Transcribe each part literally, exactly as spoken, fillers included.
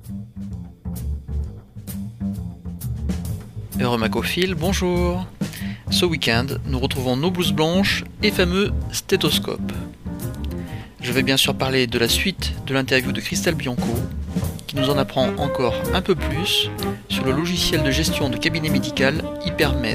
Euremacophile, bonjour. Ce week-end, nous retrouvons nos blouses blanches et fameux stéthoscopes. Je vais bien sûr parler de la suite de l'interview de Christelle Bianco, qui nous en apprend encore un peu plus sur le logiciel de gestion de cabinet médical HyperMed.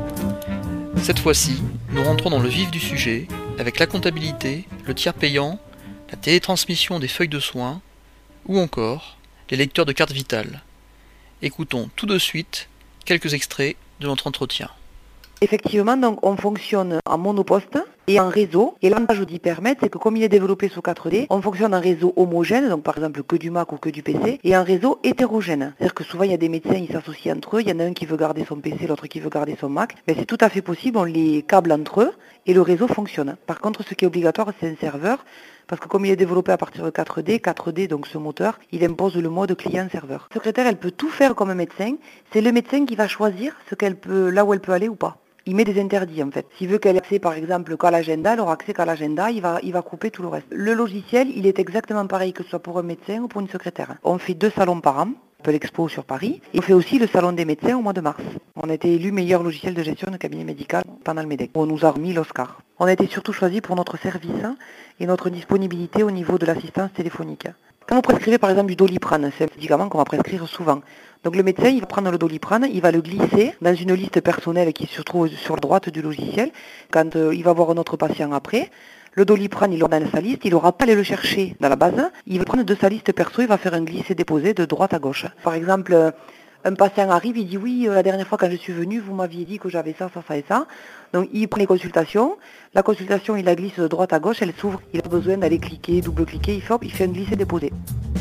Cette fois-ci, nous rentrons dans le vif du sujet avec la comptabilité, le tiers payant, la télétransmission des feuilles de soins ou encore les lecteurs de cartes vitales. Écoutons tout de suite quelques extraits de notre entretien. Effectivement, donc on fonctionne en monoposte et en réseau. Et l'avantage d'HyperMed, c'est que comme il est développé sous quatre D, on fonctionne en réseau homogène, donc par exemple que du Mac ou que du P C, et en réseau hétérogène. C'est-à-dire que souvent il y a des médecins, ils s'associent entre eux, il y en a un qui veut garder son P C, l'autre qui veut garder son Mac. Mais c'est tout à fait possible, on les câble entre eux et le réseau fonctionne. Par contre, ce qui est obligatoire, c'est un serveur, parce que comme il est développé à partir de quatre D, quatre D, donc ce moteur, il impose le mode client-serveur. La secrétaire, elle peut tout faire comme un médecin, c'est le médecin qui va choisir ce qu'elle peut, là où elle peut aller ou pas. Il met des interdits en fait. S'il veut qu'elle ait accès par exemple qu'à l'agenda, elle aura accès qu'à l'agenda, il va, il va couper tout le reste. Le logiciel, il est exactement pareil que ce soit pour un médecin ou pour une secrétaire. On fait deux salons par an, un peu l'Expo sur Paris, et on fait aussi le salon des médecins au mois de mars. On a été élu meilleur logiciel de gestion de cabinet médical pendant le MEDEC. On nous a remis l'Oscar. On a été surtout choisi pour notre service et notre disponibilité au niveau de l'assistance téléphonique. Quand vous prescrivez par exemple du Doliprane, c'est un médicament qu'on va prescrire souvent. Donc le médecin, il va prendre le Doliprane, il va le glisser dans une liste personnelle qui se trouve sur la droite du logiciel. Quand euh, il va voir un autre patient après, le Doliprane, il l'aura dans sa liste, il n'aura pas à aller le chercher dans la base. Il va prendre de sa liste perso, il va faire un glisser-déposer de droite à gauche. Par exemple, euh, un patient arrive, il dit oui, euh, la dernière fois quand je suis venu, vous m'aviez dit que j'avais ça, ça, ça et ça. Donc il prend les consultations. La consultation, il la glisse de droite à gauche, elle s'ouvre. Il a besoin d'aller cliquer, double-cliquer, il fait, hop, il fait un glisser-déposer.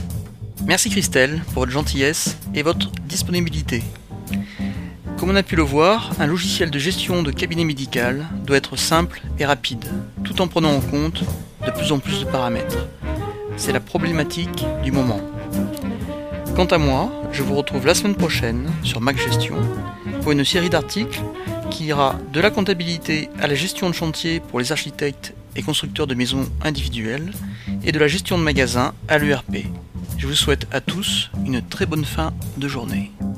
Merci Christelle pour votre gentillesse et votre disponibilité. Comme on a pu le voir, un logiciel de gestion de cabinet médical doit être simple et rapide, tout en prenant en compte de plus en plus de paramètres. C'est la problématique du moment. Quant à moi, je vous retrouve la semaine prochaine sur Mac Gestion pour une série d'articles qui ira de la comptabilité à la gestion de chantier pour les architectes et constructeurs de maisons individuelles et de la gestion de magasins à l'E R P. Je vous souhaite à tous une très bonne fin de journée.